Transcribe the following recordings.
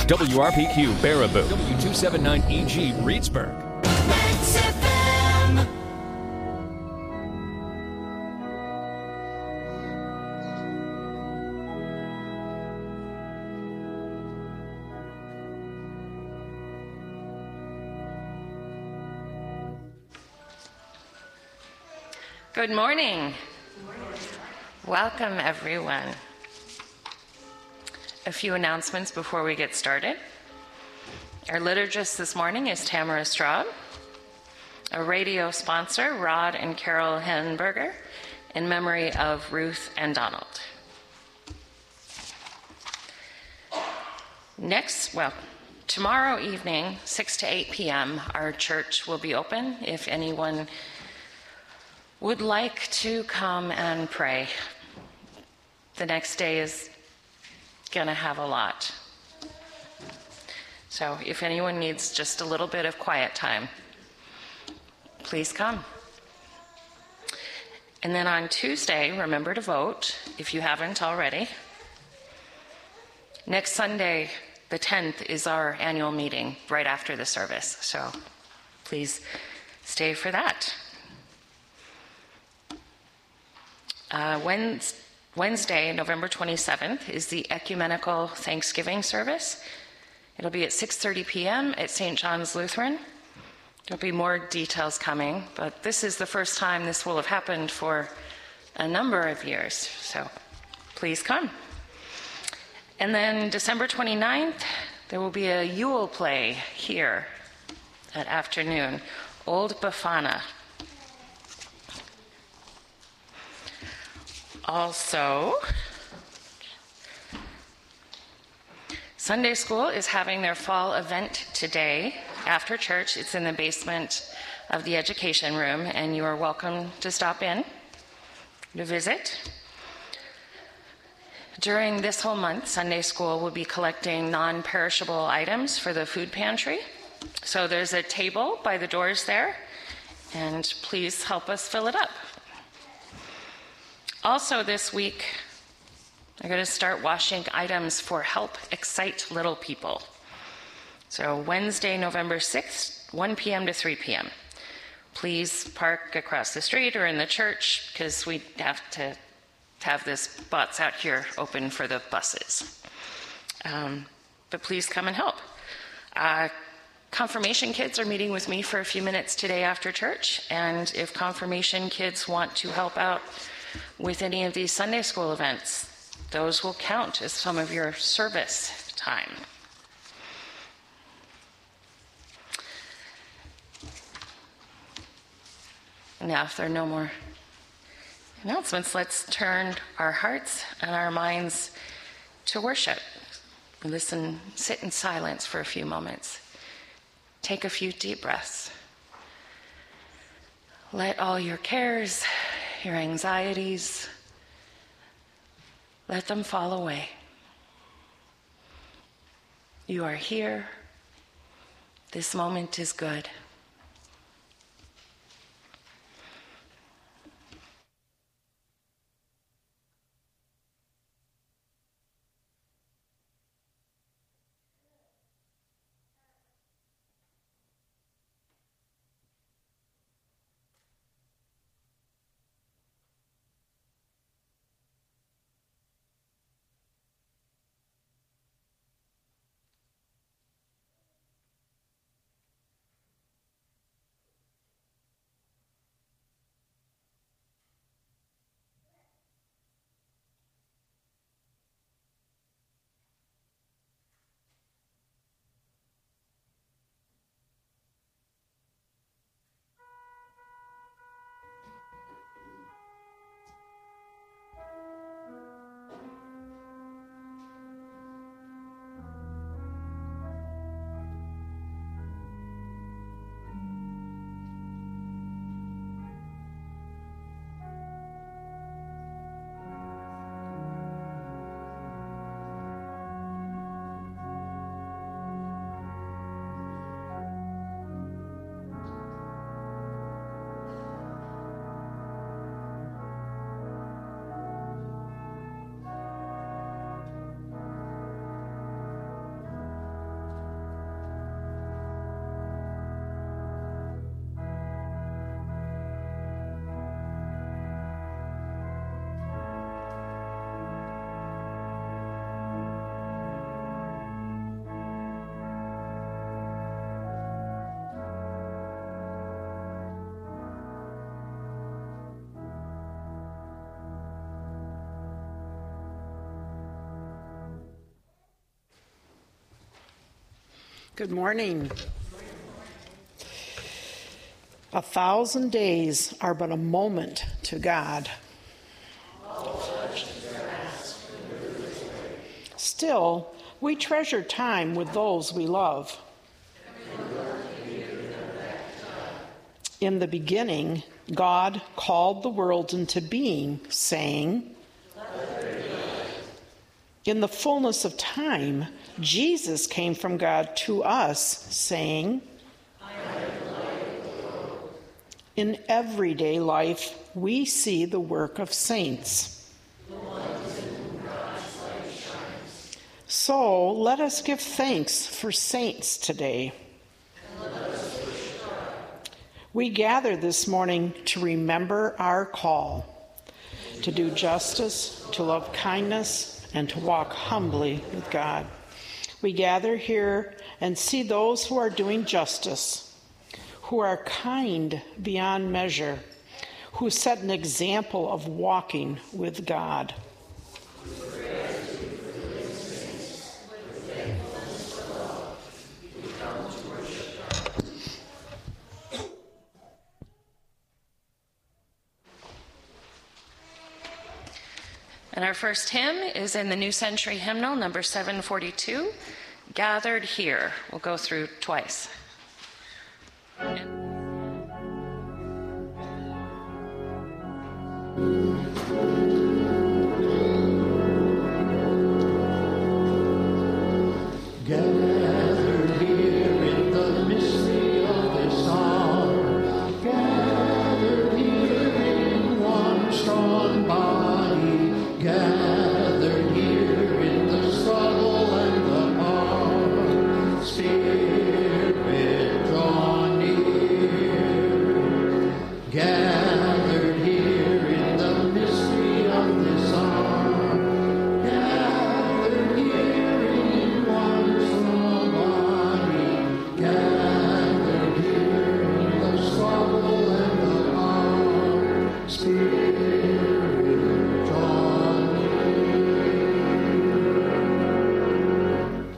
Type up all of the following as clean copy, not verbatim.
WRPQ Baraboo, W279EG Reedsburg. Good morning. Welcome, everyone. A few announcements before we get started. Our liturgist this morning is Tamara Straub. A radio sponsor, Rod and Carol Henberger, in memory of Ruth and Donald. Tomorrow evening, 6 to 8 p.m., our church will be open if anyone would like to come and pray. The next day is going to have a lot. So if anyone needs just a little bit of quiet time, please come. And then on Tuesday, remember to vote if you haven't already. Next Sunday, the 10th, is our annual meeting right after the service. So please stay for that. Wednesday, November 27th, is the Ecumenical Thanksgiving service. It'll be at 6:30 p.m. at St. John's Lutheran. There'll be more details coming, but this is the first time this will have happened for a number of years, so please come. And then December 29th, there will be a Yule play here at afternoon, Old Bafana. Also, Sunday School is having their fall event today after church. It's in the basement of the education room, and you are welcome to stop in to visit. During this whole month, Sunday School will be collecting non-perishable items for the food pantry. So there's a table by the doors there, and please help us fill it up. Also this week, I'm going to start washing items for Help Excite Little People. So Wednesday, November 6th, 1 p.m. to 3 p.m. Please park across the street or in the church because we have to have the spots out here open for the buses. But please come and help. Confirmation kids are meeting with me for a few minutes today after church, and if confirmation kids want to help out with any of these Sunday school events, those will count as some of your service time. Now, if there are no more announcements, let's turn our hearts and our minds to worship. Listen, sit in silence for a few moments. Take a few deep breaths. Let all your cares, your anxieties, let them fall away. You are here. This moment is good. Good morning. 1,000 days are but a moment to God. Still, we treasure time with those we love. In the beginning, God called the world into being, saying, in the fullness of time, Jesus came from God to us, saying, in everyday life, we see the work of saints. So let us give thanks for saints today. We gather this morning to remember our call, to do justice, to love kindness, and to walk humbly with God. We gather here and see those who are doing justice, who are kind beyond measure, who set an example of walking with God. And our first hymn is in the New Century Hymnal, number 742, Gathered Here. We'll go through twice. Gathered here in the mystery of this hour, gathered here in one strong body, gathered here in the struggle and the power, Spirit draw near. Gathered here in the mystery of this hour, gathered here in one strong body, gathered here in the struggle and the power, Spirit draw near.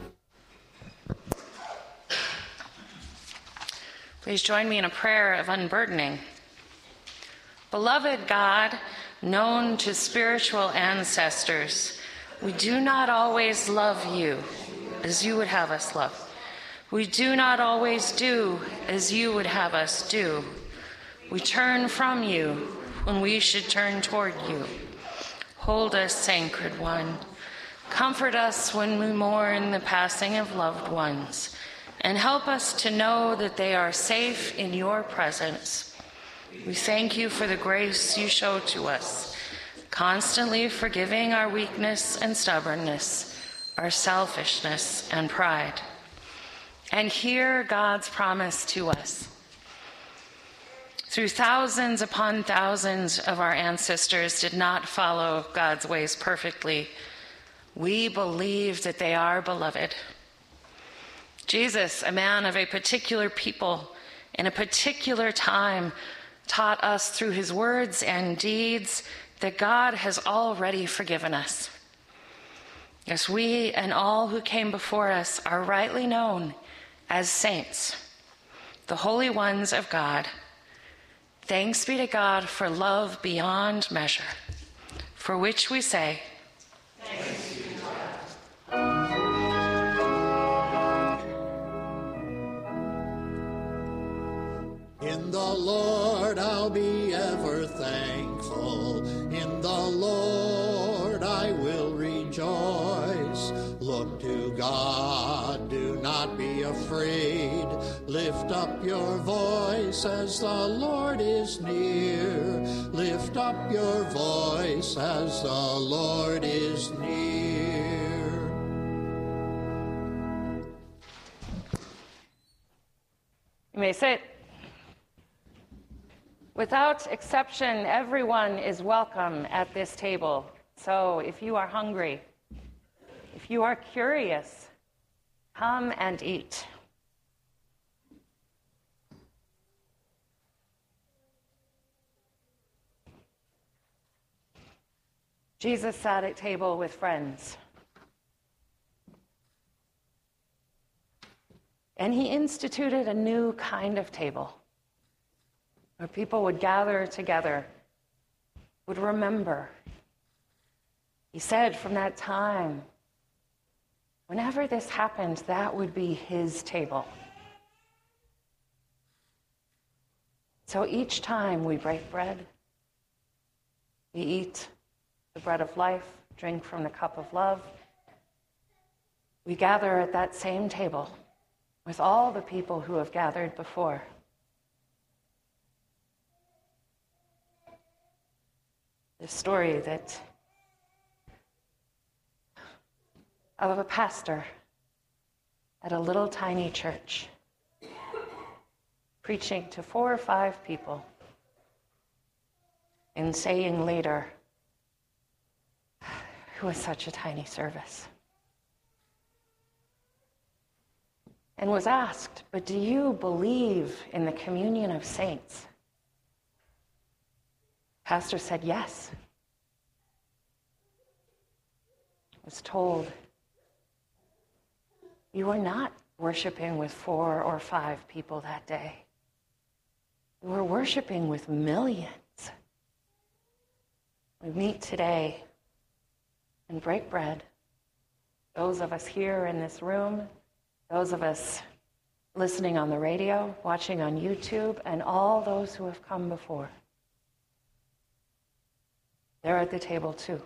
Please join me in a prayer of unburdening. Beloved God, known to spiritual ancestors, we do not always love you as you would have us love. We do not always do as you would have us do. We turn from you when we should turn toward you. Hold us, Sacred One. Comfort us when we mourn the passing of loved ones, and help us to know that they are safe in your presence. We thank you for the grace you show to us, constantly forgiving our weakness and stubbornness, our selfishness and pride. And hear God's promise to us. Through thousands upon thousands of our ancestors did not follow God's ways perfectly, we believe that they are beloved. Jesus, a man of a particular people in a particular time, taught us through his words and deeds that God has already forgiven us. Yes, we and all who came before us are rightly known as saints, the holy ones of God. Thanks be to God for love beyond measure, for which we say, thanks be to God. In the Lord I'll be ever thankful. In the Lord I will rejoice. Look to God, do not be afraid. Lift up your voice as the Lord is near. Lift up your voice as the Lord is near. You may sit. Without exception, everyone is welcome at this table. So if you are hungry, if you are curious, come and eat. Jesus sat at table with friends. And he instituted a new kind of table where people would gather together, would remember. He said from that time, whenever this happened, that would be his table. So each time we break bread, we eat the bread of life, drink from the cup of love, we gather at that same table with all the people who have gathered before. The story of a pastor at a little tiny church preaching to 4 or 5 people and saying later, it was such a tiny service. And was asked, but do you believe in the communion of saints? Pastor said, yes. Was told, you were not worshiping with 4 or 5 people that day. You were worshiping with millions. We meet today and break bread. Those of us here in this room, those of us listening on the radio, watching on YouTube, and all those who have come before. They're at the table too.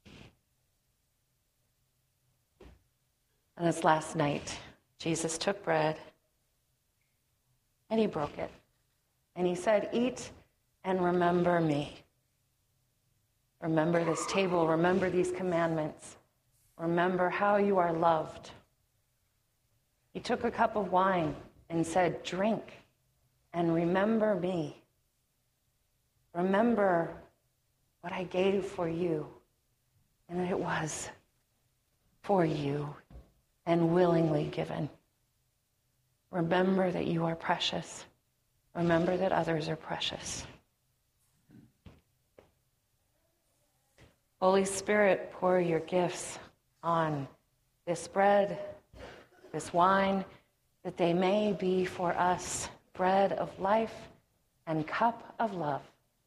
And this last night, Jesus took bread and he broke it. And he said, eat and remember me. Remember this table, remember these commandments. Remember how you are loved. He took a cup of wine and said, drink and remember me. Remember what I gave for you. And it was for you and willingly given. Remember that you are precious. Remember that others are precious. Holy Spirit, pour your gifts on this bread, this wine, that they may be for us bread of life and cup of love.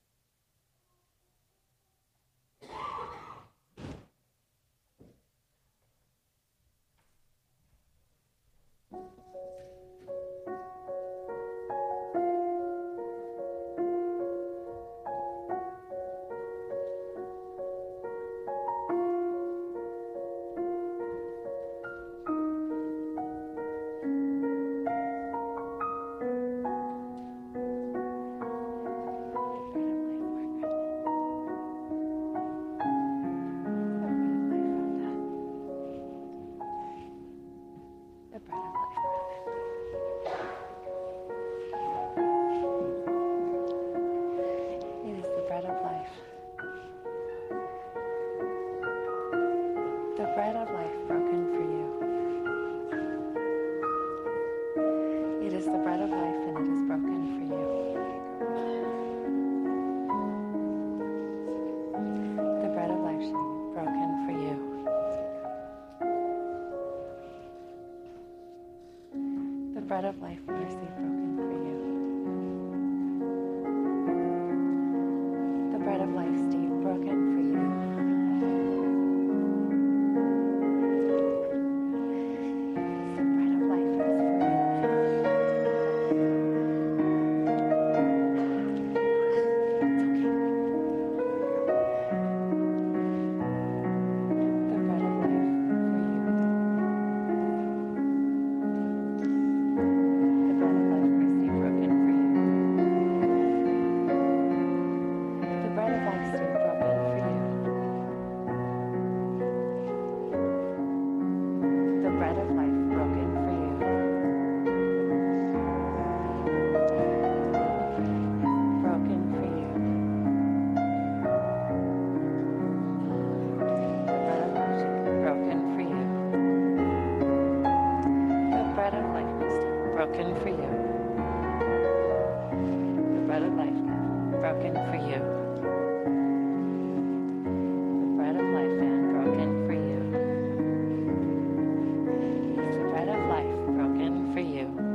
Bread of life, mercy broken for you. The bread of life, Steve, broken for you. The bread of life is for you. It's okay. The bread of life for you. Broken for you. The bread of life, broken for you. The bread of life, man, broken for you. The bread of life, broken for you.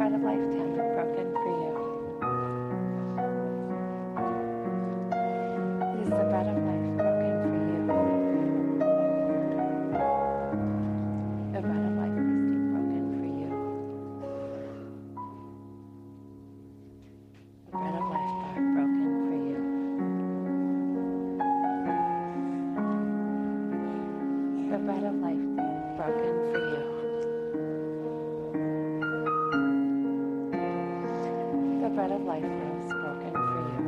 bread of life, Tampa, broken for you. It is the bread of life broken for you. The bread of life, Christy, broken for you. The bread of life, Barb, broken for you. The bread of life, broken for you. The bread of life, Rose, broken for you.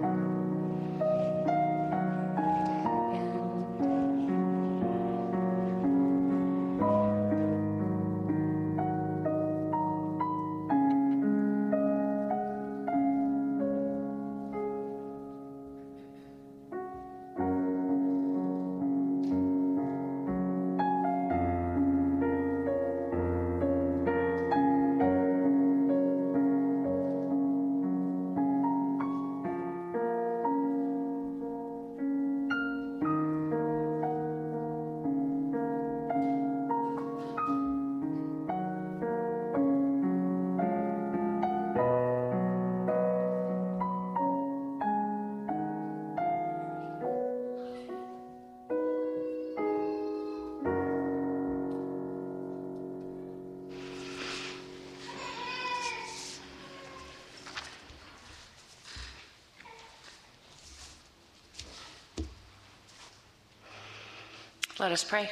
Let us pray.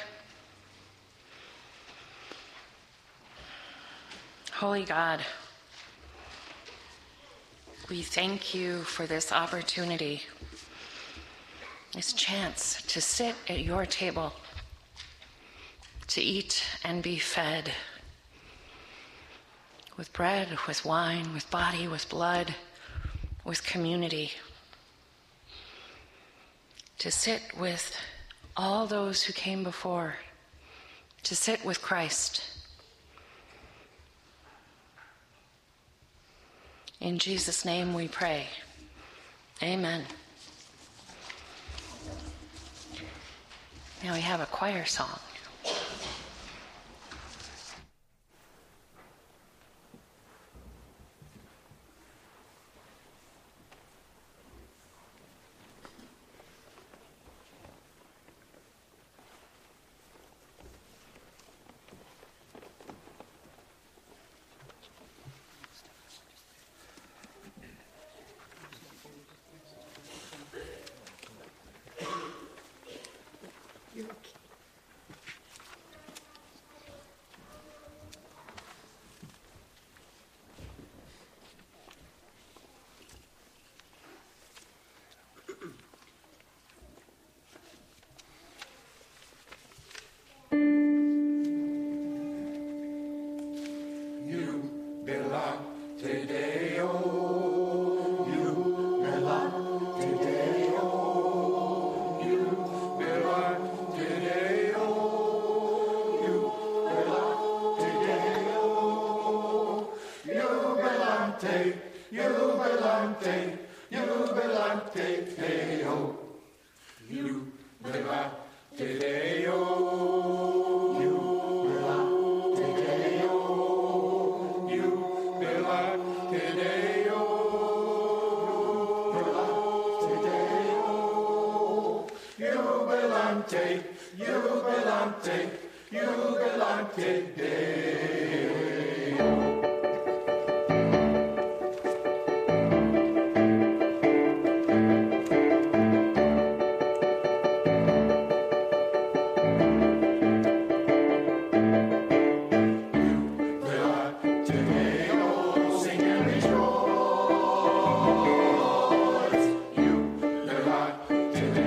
Holy God, we thank you for this opportunity, this chance to sit at your table, to eat and be fed with bread, with wine, with body, with blood, with community, to sit with all those who came before, to sit with Christ. In Jesus' name we pray. Amen. Now we have a choir song.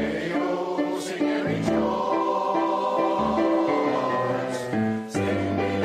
Sing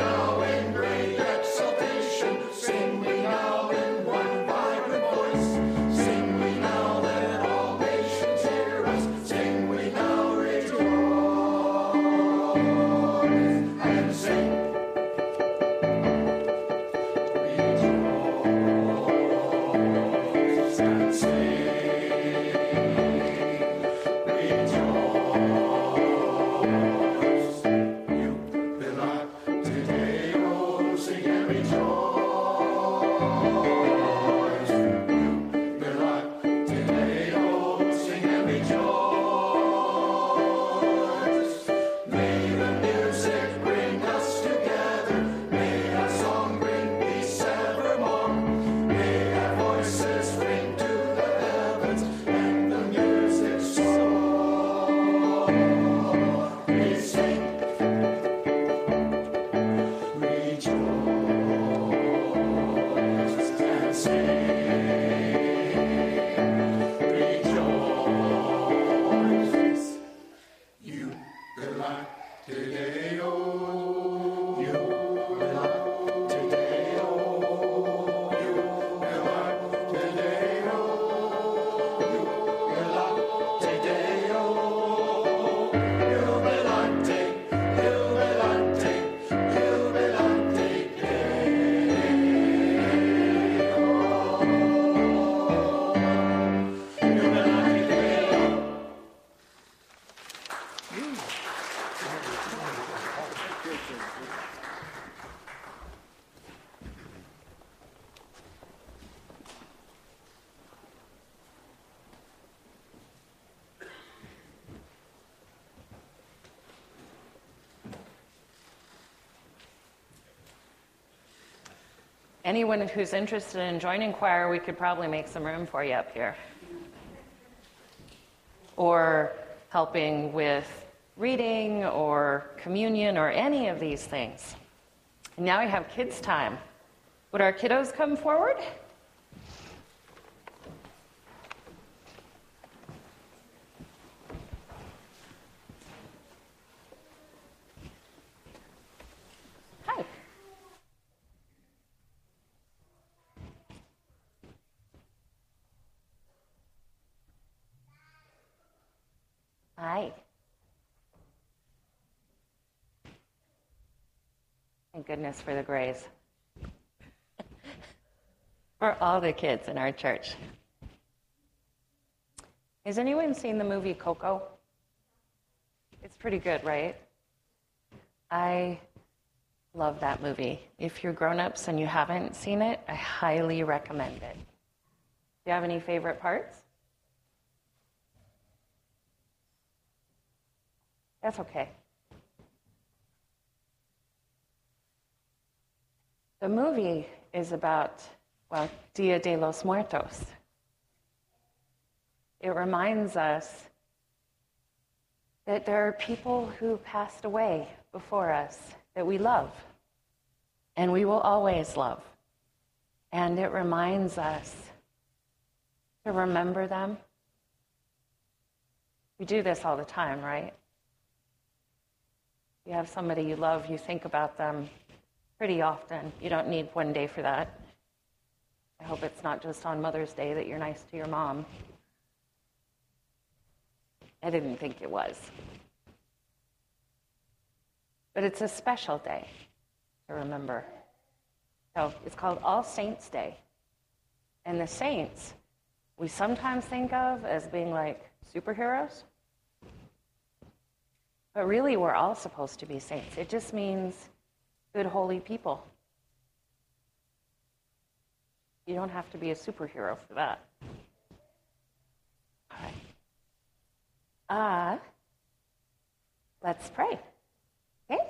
anyone who's interested in joining choir, we could probably make some room for you up here. Or helping with reading or communion or any of these things. And now we have kids' time. Would our kiddos come forward? Hi. Hi. Thank goodness for the grays. For all the kids in our church. Has anyone seen the movie Coco? It's pretty good, right? I love that movie. If you're grown-ups and you haven't seen it, I highly recommend it. Do you have any favorite parts? That's okay. The movie is about, well, Dia de los Muertos. It reminds us that there are people who passed away before us that we love, and we will always love. And it reminds us to remember them. We do this all the time, right? You have somebody you love, you think about them pretty often. You don't need one day for that. I hope it's not just on Mother's Day that you're nice to your mom. I didn't think it was. But it's a special day to remember. So it's called All Saints' Day. And the saints, we sometimes think of as being like superheroes. But really, we're all supposed to be saints. It just means good, holy people. You don't have to be a superhero for that. All right. Let's pray. Okay?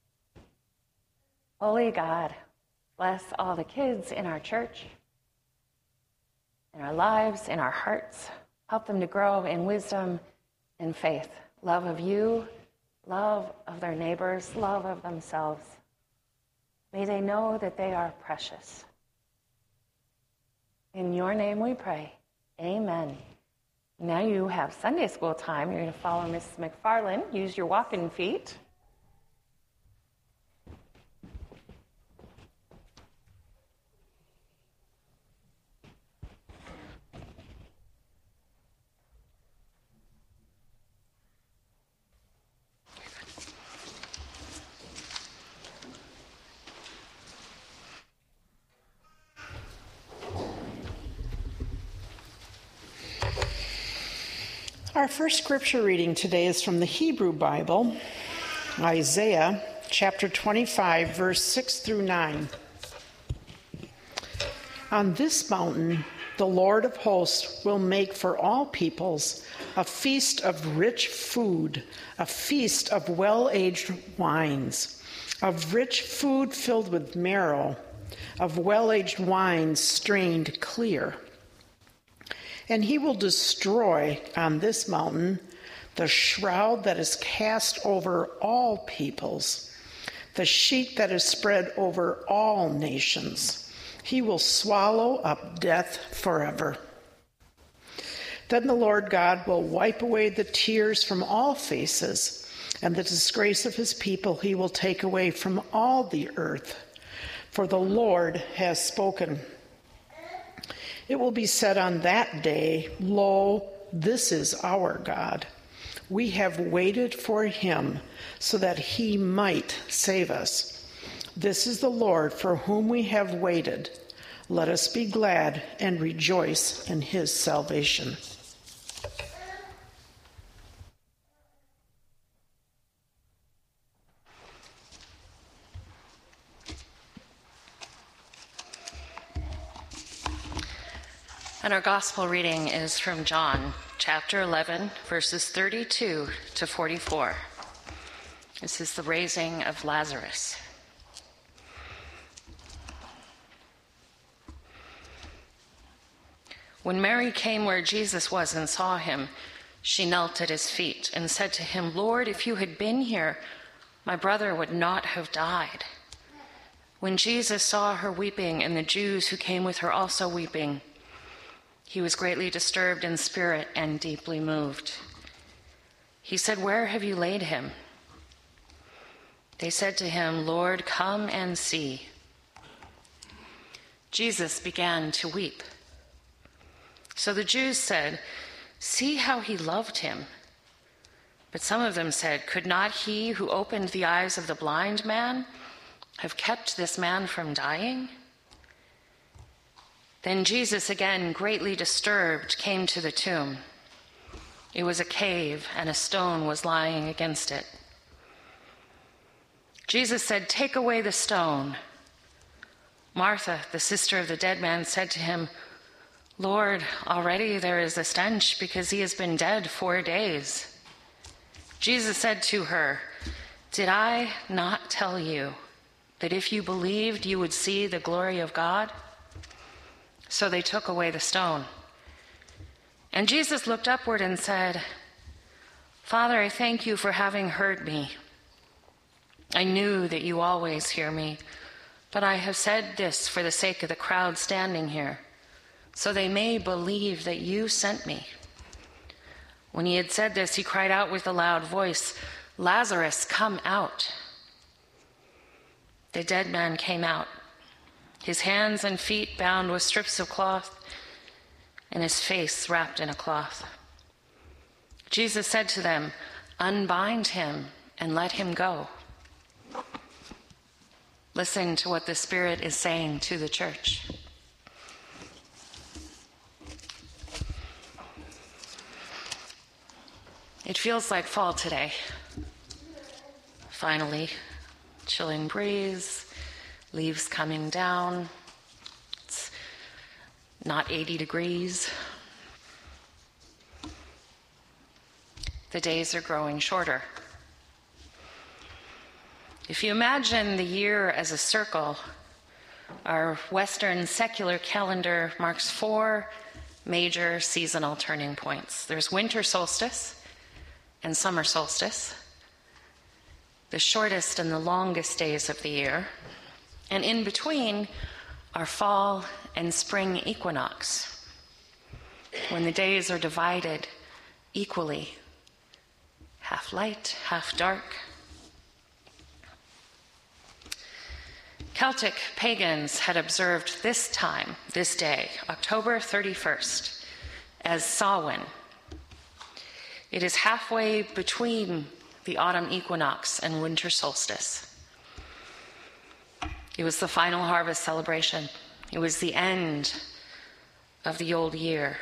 Holy God, bless all the kids in our church, in our lives, in our hearts. Help them to grow in wisdom and faith, love of you, love of their neighbors, love of themselves. May they know that they are precious. In your name we pray. Amen. Now you have Sunday school time. You're going to follow Mrs. McFarland. Use your walking feet. Our first scripture reading today is from the Hebrew Bible, Isaiah chapter 25, verse 6 through 9. On this mountain, the Lord of hosts will make for all peoples a feast of rich food, a feast of well-aged wines, of rich food filled with marrow, of well-aged wines strained clear. And he will destroy on this mountain the shroud that is cast over all peoples, the sheet that is spread over all nations. He will swallow up death forever. Then the Lord God will wipe away the tears from all faces, and the disgrace of his people he will take away from all the earth. For the Lord has spoken. It will be said on that day, Lo, this is our God. We have waited for him so that he might save us. This is the Lord for whom we have waited. Let us be glad and rejoice in his salvation. And our gospel reading is from John, chapter 11, verses 32 to 44. This is the raising of Lazarus. When Mary came where Jesus was and saw him, she knelt at his feet and said to him, "Lord, if you had been here, my brother would not have died." When Jesus saw her weeping and the Jews who came with her also weeping, he was greatly disturbed in spirit and deeply moved. He said, "Where have you laid him?" They said to him, "Lord, come and see." Jesus began to weep. So the Jews said, "See how he loved him." But some of them said, "Could not he who opened the eyes of the blind man have kept this man from dying?" Then Jesus, again greatly disturbed, came to the tomb. It was a cave, and a stone was lying against it. Jesus said, "Take away the stone." Martha, the sister of the dead man, said to him, "Lord, already there is a stench because he has been dead 4 days." Jesus said to her, "Did I not tell you that if you believed, you would see the glory of God?" So they took away the stone. And Jesus looked upward and said, "Father, I thank you for having heard me. I knew that you always hear me, but I have said this for the sake of the crowd standing here, so they may believe that you sent me." When he had said this, he cried out with a loud voice, "Lazarus, come out." The dead man came out, his hands and feet bound with strips of cloth, and his face wrapped in a cloth. Jesus said to them, "Unbind him and let him go." Listen to what the Spirit is saying to the church. It feels like fall today. Finally, chilling breeze, leaves coming down. It's not 80 degrees. The days are growing shorter. If you imagine the year as a circle, our Western secular calendar marks 4 major seasonal turning points. There's winter solstice and summer solstice, the shortest and the longest days of the year, and in between are fall and spring equinox, when the days are divided equally, half light, half dark. Celtic pagans had observed this time, this day, October 31st, as Samhain. It is halfway between the autumn equinox and winter solstice. It was the final harvest celebration. It was the end of the old year.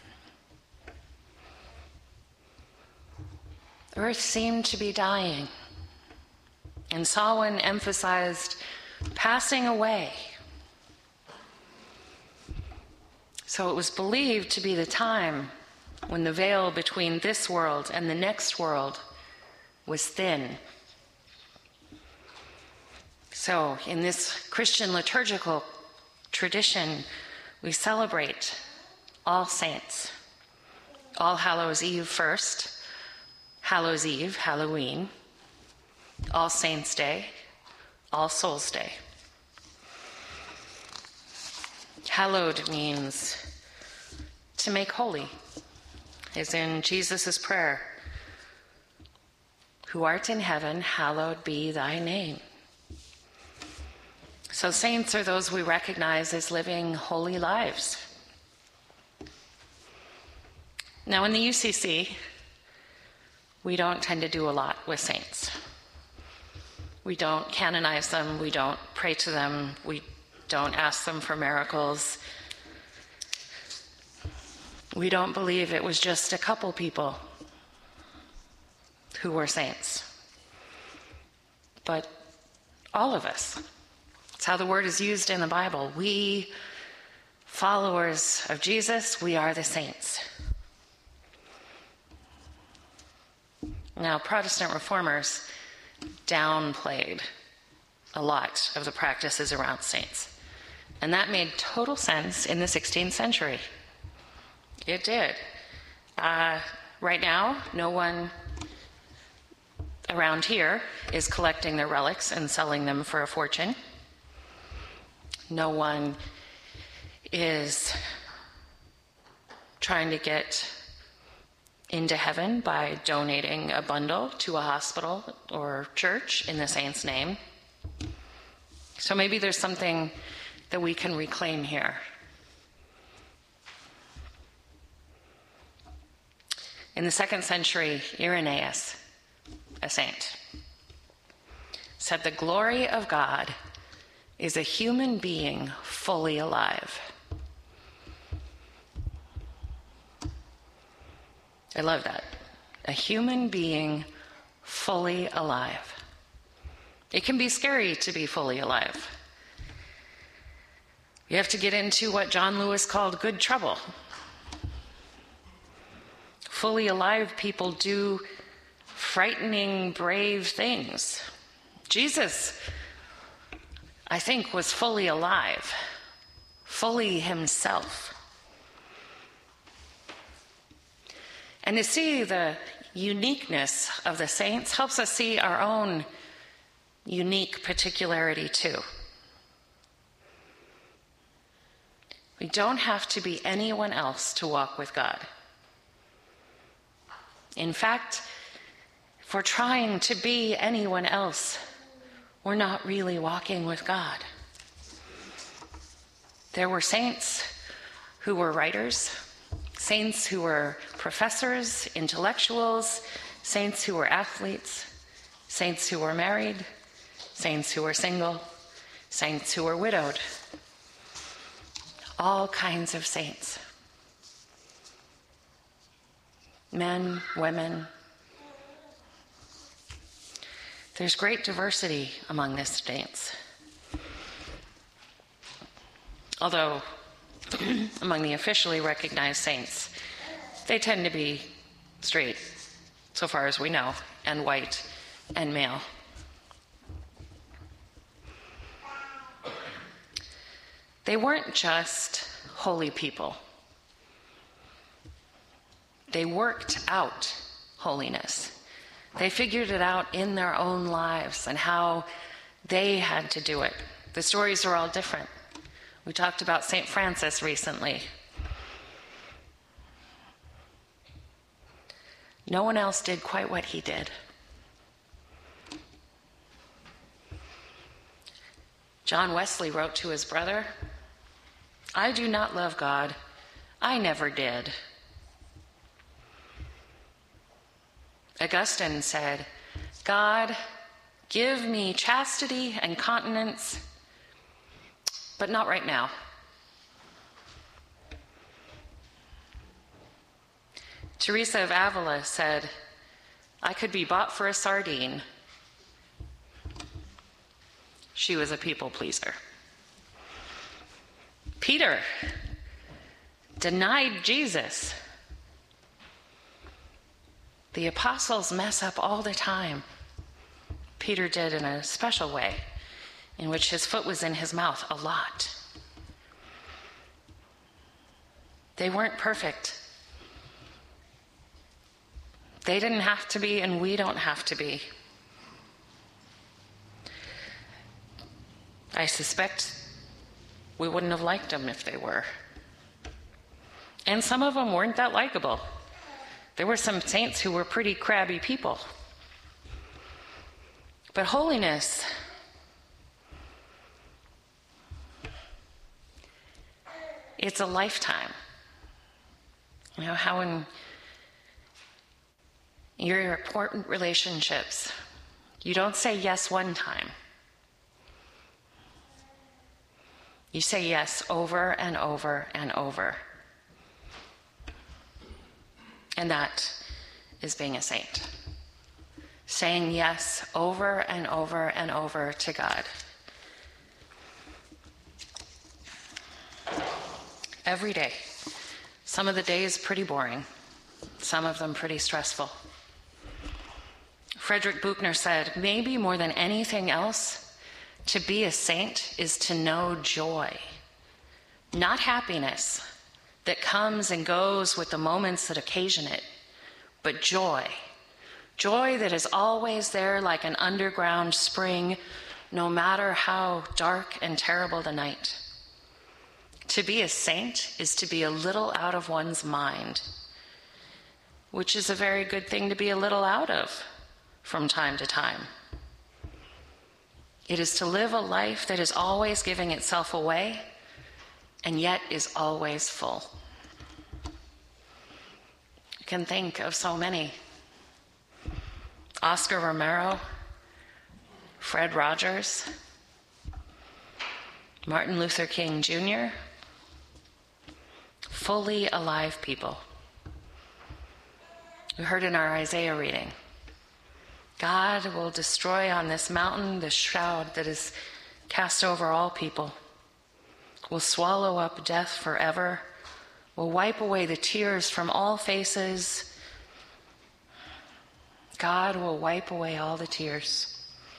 Earth seemed to be dying, and Samhain emphasized passing away. So it was believed to be the time when the veil between this world and the next world was thin. So in this Christian liturgical tradition, we celebrate All Saints, All Hallows Eve first, Hallows Eve, Halloween, All Saints Day, All Souls Day. Hallowed means to make holy, as in Jesus' prayer, "Who art in heaven, hallowed be thy name." So saints are those we recognize as living holy lives. Now in the UCC, we don't tend to do a lot with saints. We don't canonize them, we don't pray to them, we don't ask them for miracles. We don't believe it was just a couple people who were saints, but all of us. It's how the word is used in the Bible. We, followers of Jesus, we are the saints. Now, Protestant reformers downplayed a lot of the practices around saints, and that made total sense in the 16th century. It did. Right now, no one around here is collecting their relics and selling them for a fortune. No one is trying to get into heaven by donating a bundle to a hospital or church in the saint's name. So maybe there's something that we can reclaim here. In the 2nd century, Irenaeus, a saint, said the glory of God is a human being fully alive. I love that. A human being fully alive. It can be scary to be fully alive. You have to get into what John Lewis called good trouble. Fully alive people do frightening, brave things. Jesus, I think, was fully alive, fully himself. And to see the uniqueness of the saints helps us see our own unique particularity too. We don't have to be anyone else to walk with God. In fact, if we're trying to be anyone else, we're not really walking with God. There were saints who were writers, saints who were professors, intellectuals, saints who were athletes, saints who were married, saints who were single, saints who were widowed. All kinds of saints. Men, women. There's great diversity among the saints. Although, among the officially recognized saints, they tend to be straight, so far as we know, and white, and male. They weren't just holy people. They worked out holiness. They figured it out in their own lives and how they had to do it. The stories are all different. We talked about St. Francis recently. No one else did quite what he did. John Wesley wrote to his brother, "I do not love God. I never did." Augustine said, "God, give me chastity and continence, but not right now." Teresa of Avila said, "I could be bought for a sardine." She was a people pleaser. Peter denied Jesus. The apostles mess up all the time. Peter did in a special way, in which his foot was in his mouth a lot. They weren't perfect. They didn't have to be, and we don't have to be. I suspect we wouldn't have liked them if they were. And some of them weren't that likable. There were some saints who were pretty crabby people. But holiness, it's a lifetime. You know, how in your important relationships, you don't say yes one time. You say yes over and over and over. And that is being a saint. Saying yes over and over and over to God. Every day. Some of the days pretty boring. Some of them pretty stressful. Frederick Buechner said, "Maybe more than anything else, to be a saint is to know joy. Not happiness, that comes and goes with the moments that occasion it, but joy. Joy that is always there like an underground spring, no matter how dark and terrible the night. To be a saint is to be a little out of one's mind, which is a very good thing to be a little out of from time to time. It is to live a life that is always giving itself away and yet is always full. You can think of so many. Oscar Romero, Fred Rogers, Martin Luther King Jr., fully alive people. We heard in our Isaiah reading, God will destroy on this mountain the shroud that is cast over all people, will swallow up death forever, will wipe away the tears from all faces. God will wipe away all the tears.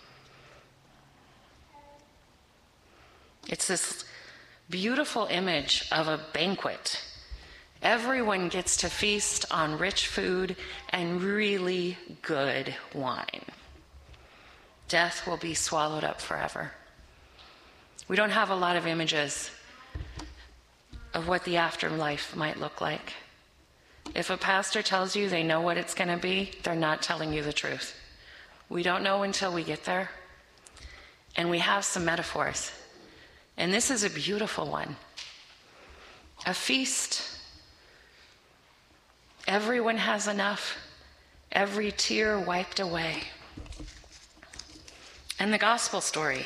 It's this beautiful image of a banquet. Everyone gets to feast on rich food and really good wine. Death will be swallowed up forever. We don't have a lot of images of what the afterlife might look like. If a pastor tells you they know what it's going to be, they're not telling you the truth. We don't know until we get there. And we have some metaphors. And this is a beautiful one. A feast. Everyone has enough. Every tear wiped away. And the gospel story.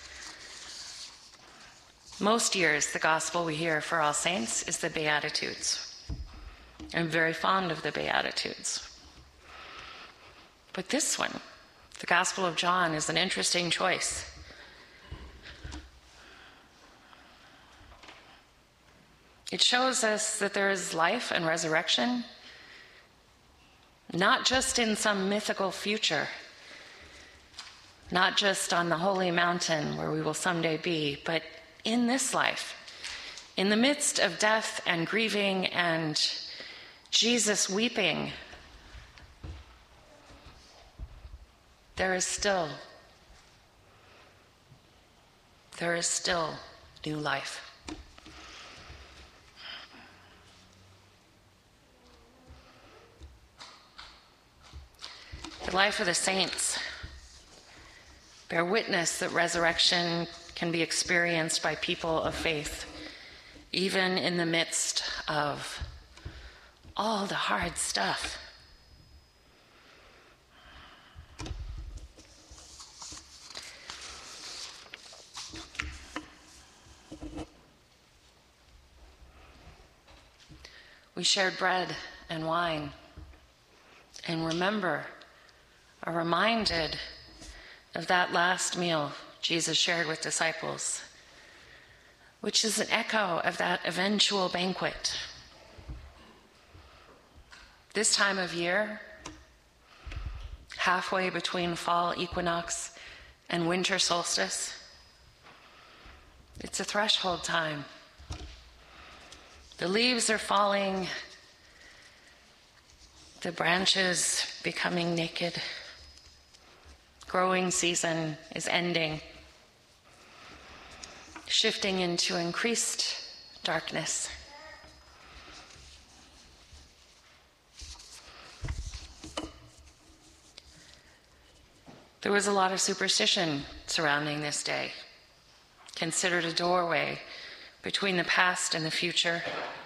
Most years, the gospel we hear for All Saints is the Beatitudes. I'm very fond of the Beatitudes. But this one, the Gospel of John, is an interesting choice. It shows us that there is life and resurrection, not just in some mythical future, not just on the holy mountain where we will someday be, but in this life, in the midst of death and grieving and Jesus weeping, there is still new life. The life of the saints bear witness that resurrection can be experienced by people of faith, even in the midst of all the hard stuff. We shared bread and wine and are reminded of that last meal Jesus shared with disciples, which is an echo of that eventual banquet. This time of year, halfway between fall equinox and winter solstice, it's a threshold time. The leaves are falling, the branches becoming naked. Growing season is ending, shifting into increased darkness. There was a lot of superstition surrounding this day, considered a doorway between the past and the future.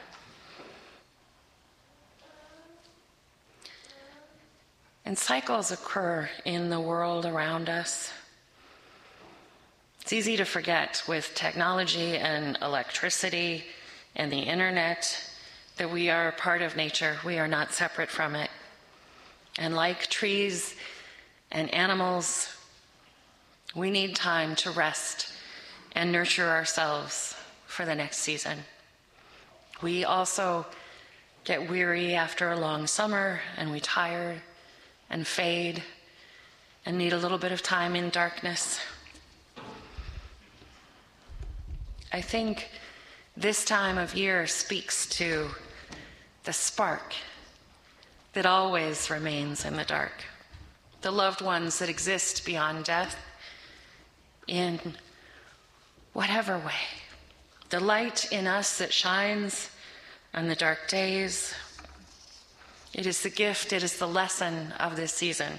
And cycles occur in the world around us. It's easy to forget with technology and electricity and the internet that we are a part of nature. We are not separate from it. And like trees and animals, we need time to rest and nurture ourselves for the next season. We also get weary after a long summer, and we tire and fade and need a little bit of time in darkness. I think This time of year speaks to the spark that always remains in the dark, the loved ones that exist beyond death in whatever way, the light in us that shines on the dark days. It is the gift, it is the lesson of this season.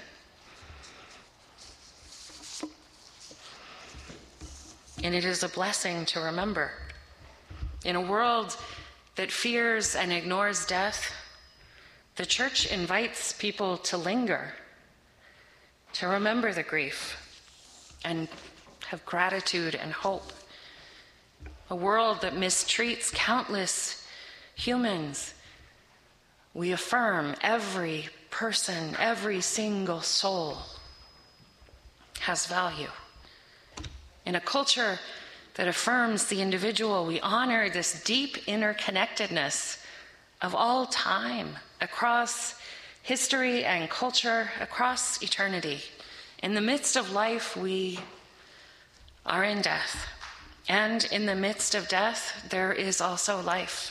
And it is a blessing to remember. In a world that fears and ignores death, the church invites people to linger, to remember the grief, and have gratitude and hope. A world that mistreats countless humans, we affirm every person, every single soul has value. In a culture that affirms the individual, we honor this deep interconnectedness of all time, across history and culture, across eternity. In the midst of life, we are in death. And in the midst of death, there is also life.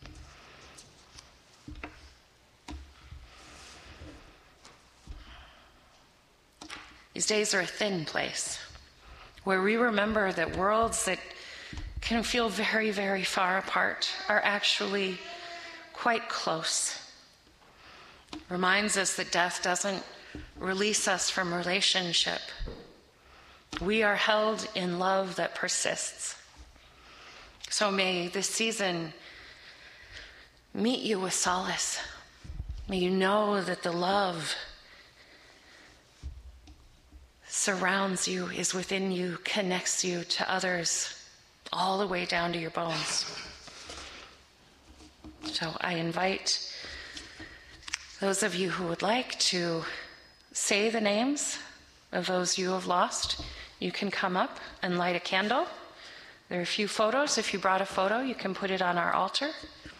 These days are a thin place, where we remember that worlds that can feel very, very far apart are actually quite close. Reminds us that death doesn't release us from relationship. We are held in love that persists. So may this season meet you with solace. May you know that the love surrounds you, is within you, connects you to others, all the way down to your bones. So I invite those of you who would like to say the names of those you have lost. You can come up and light a candle. There are a few photos. If you brought a photo, you can put it on our altar.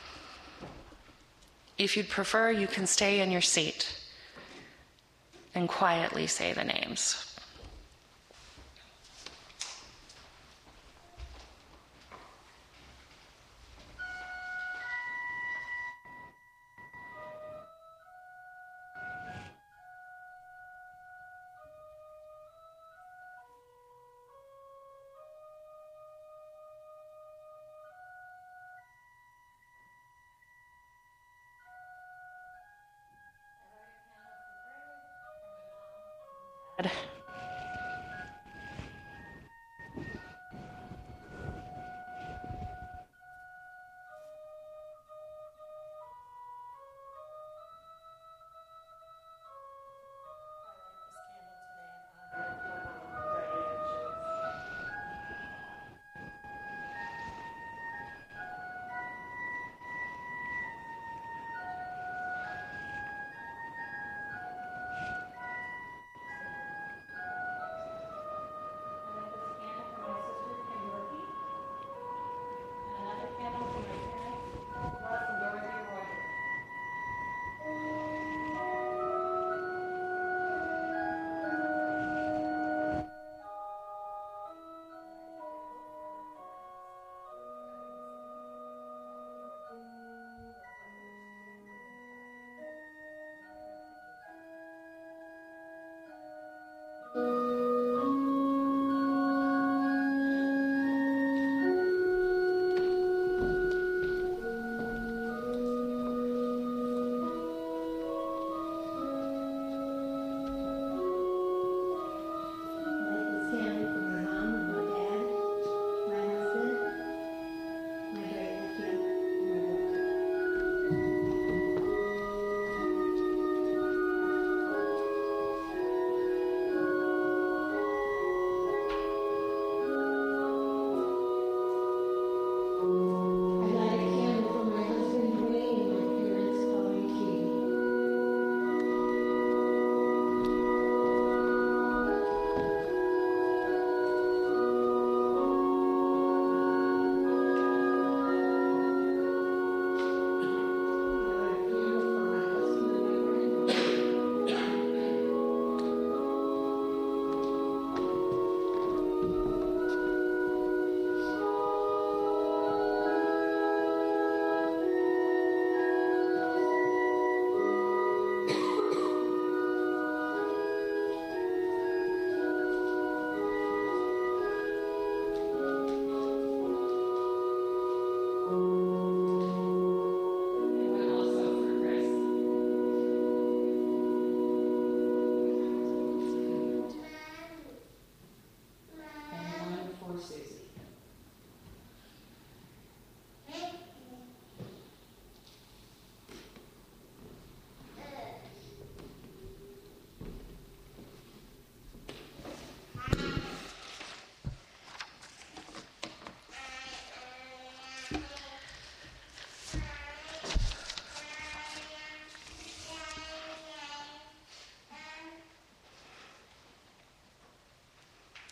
If you'd prefer, you can stay in your seat and quietly say the names.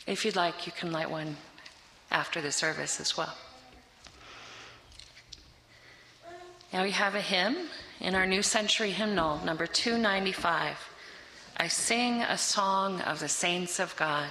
If you'd like, you can light one after the service as well. Now we have a hymn in our New Century Hymnal, number 295. I sing a song of the saints of God.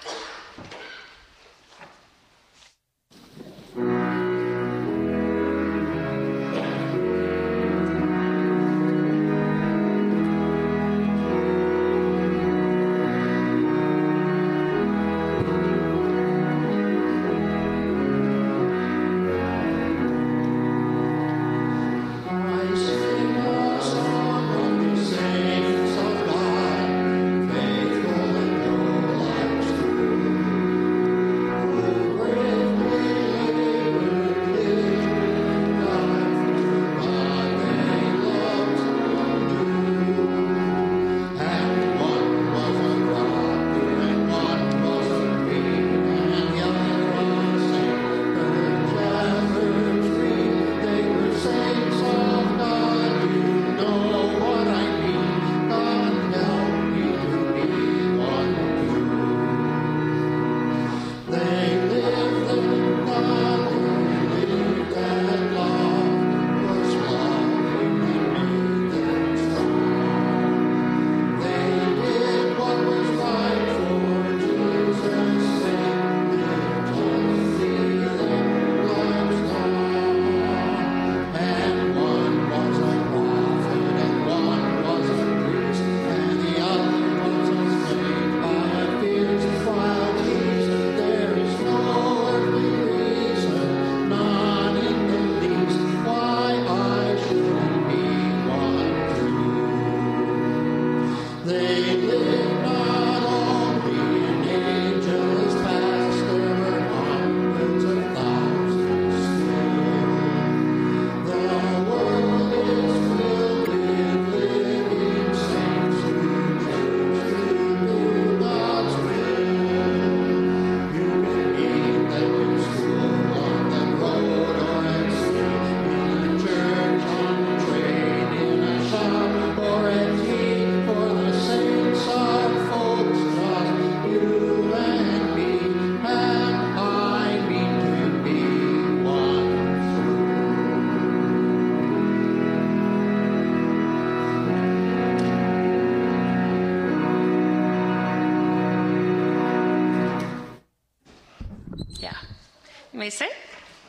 You may sit.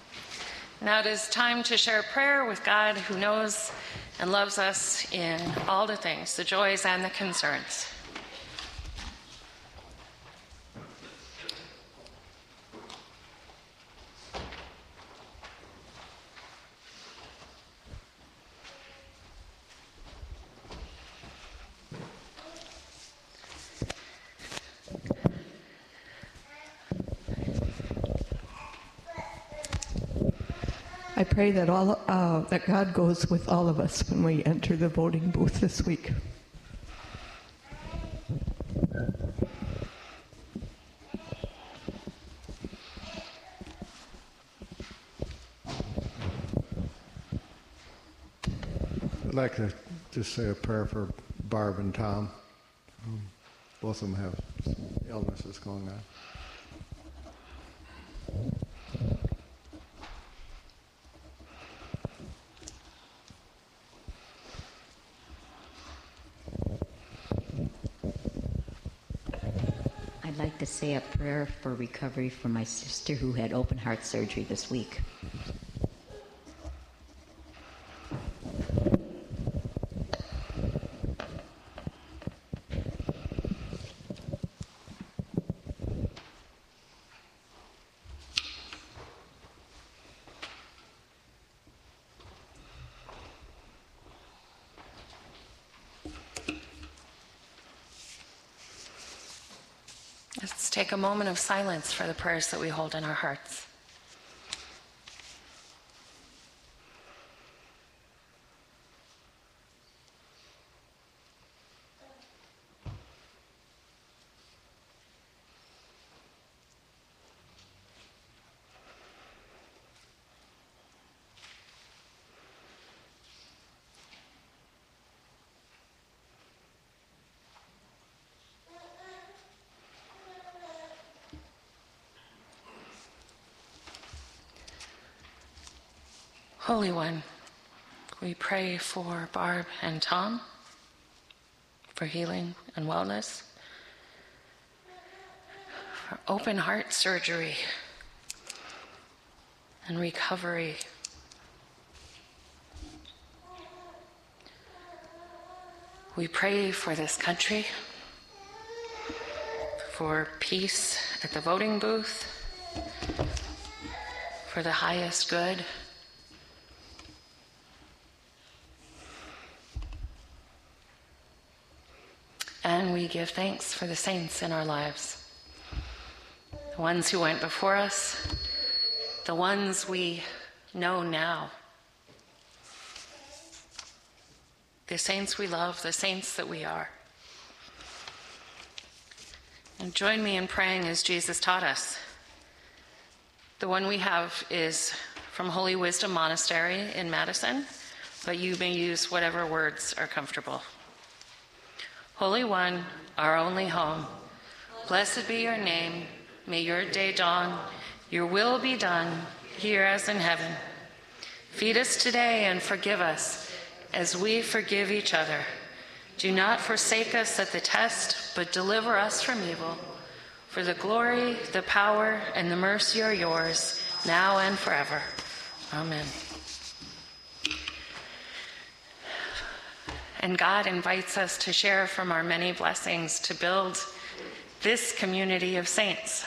Now it is time to share prayer with God, who knows and loves us in all the things, the joys and the concerns. I pray that that God goes with all of us when we enter the voting booth this week. I'd like to just say a prayer for Barb and Tom. Both of them have some illnesses going on. I'd like to say a prayer for recovery for my sister who had open heart surgery this week. Let's take a moment of silence for the prayers that we hold in our hearts. Holy One, we pray for Barb and Tom, for healing and wellness, for open heart surgery and recovery. We pray for this country, for peace at the voting booth, for the highest good. And we give thanks for the saints in our lives, the ones who went before us, the ones we know now, the saints we love, the saints that we are. And join me in praying as Jesus taught us. The one we have is from Holy Wisdom Monastery in Madison, but you may use whatever words are comfortable. Holy One, our only home, blessed be your name. May your day dawn, your will be done, here as in heaven. Feed us today and forgive us as we forgive each other. Do not forsake us at the test, but deliver us from evil. For the glory, the power, and the mercy are yours, now and forever. Amen. And God invites us to share from our many blessings to build this community of saints.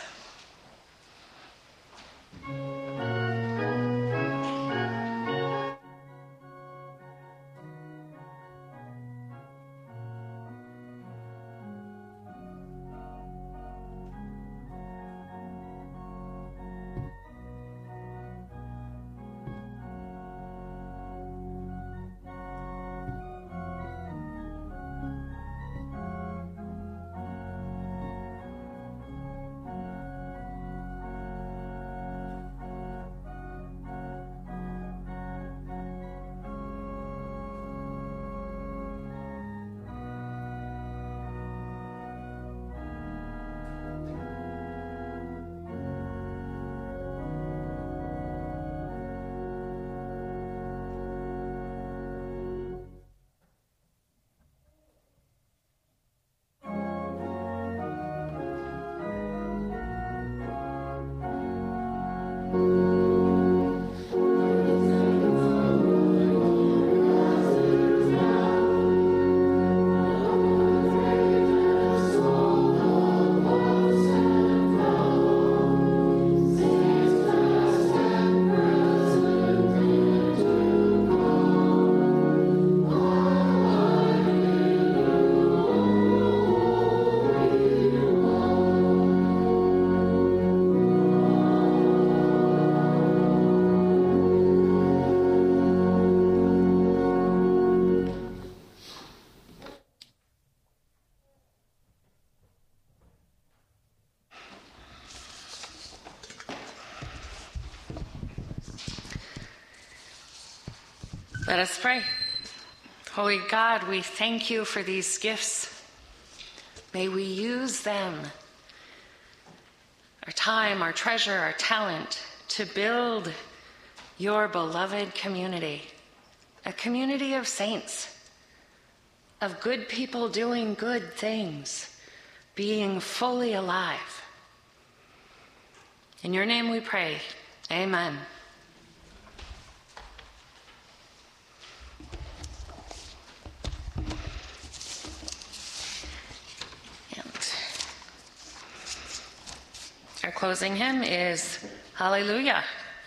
Let us pray. Holy God, we thank you for these gifts. May we use them, our time, our treasure, our talent, to build your beloved community, a community of saints, of good people doing good things, being fully alive. In your name we pray. Amen. Our closing hymn is Hallelujah.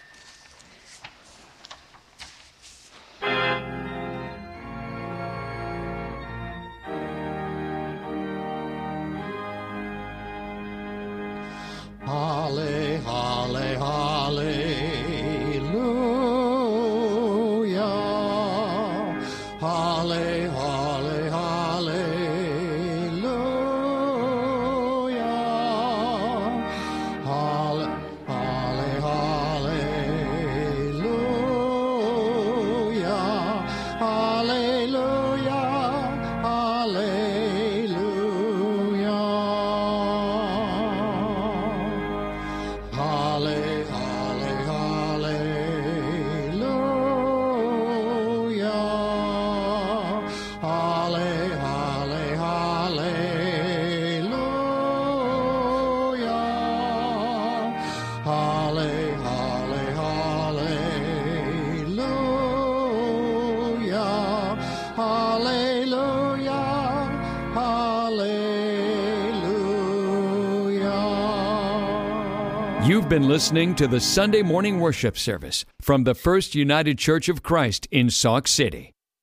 Halle, halle, hallelujah. Halle, halle, hallelujah. Halle, halle, You've been listening to the Sunday morning worship service from the First United Church of Christ in Sauk City.